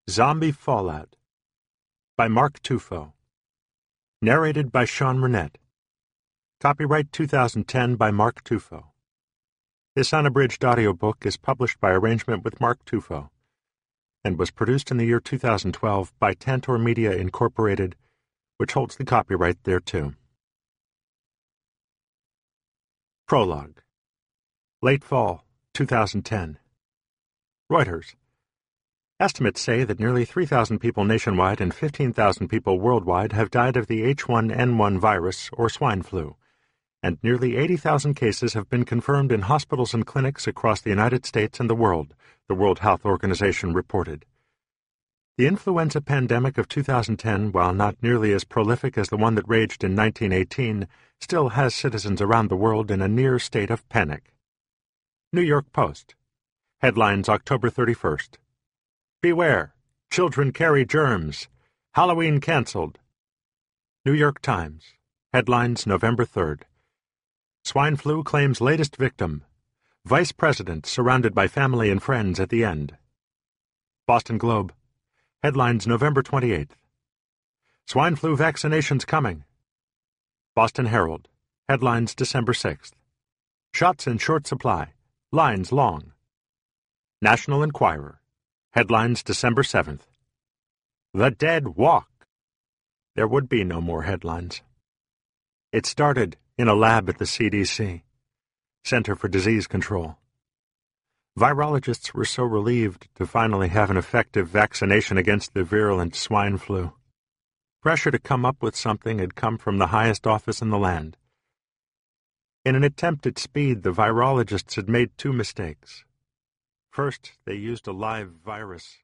Zombie Fallout by Mark Tufo. Narrated by Sean Burnett. Copyright 2010 by Mark Tufo. This unabridged audiobook is published by arrangement with Mark Tufo and was produced in the year 2012 by Tantor Media Incorporated, which holds the copyright thereto. Prologue. Late Fall, 2010. Reuters. Estimates say that nearly 3,000 people nationwide and 15,000 people worldwide have died of the H1N1 virus or swine flu, and nearly 80,000 cases have been confirmed in hospitals and clinics across the United States and the world, the World Health Organization reported. The influenza pandemic of 2010, while not nearly as prolific as the one that raged in 1918, still has citizens around the world in a near state of panic. New York Post. Headlines October 31st. Beware! Children carry germs. Halloween canceled. New York Times. Headlines November 3rd. Swine flu claims latest victim. Vice President surrounded by family and friends at the end. Boston Globe. Headlines November 28th. Swine flu vaccinations coming. Boston Herald. Headlines December 6th. Shots in short supply. Lines long. National Enquirer. Headlines December 7th. The Dead Walk. There would be no more headlines. It started in a lab at the CDC, Center for Disease Control. Virologists were so relieved to finally have an effective vaccination against the virulent swine flu. Pressure to come up with something had come from the highest office in the land. In an attempt at speed, the virologists had made two mistakes. First, they used a live virus